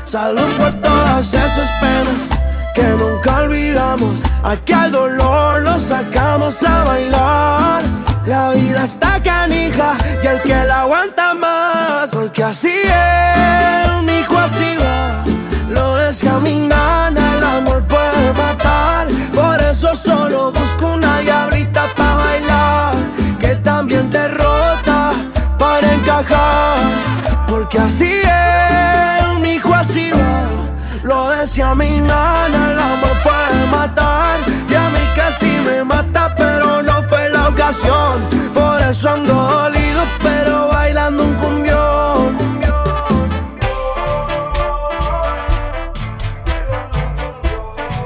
Salud por todas esas penas que nunca olvidamos. Aquí al dolor lo sacamos a bailar. La vida está canija y el que la aguanta más. Porque así es, mijo, así va. Lo decía mi nana, el amor puede matar. Por eso solo busco una diablita pa' bailar, que también te rota para encajar. Porque así es, mijo, así va. Lo decía mi nana, el amor puede matar.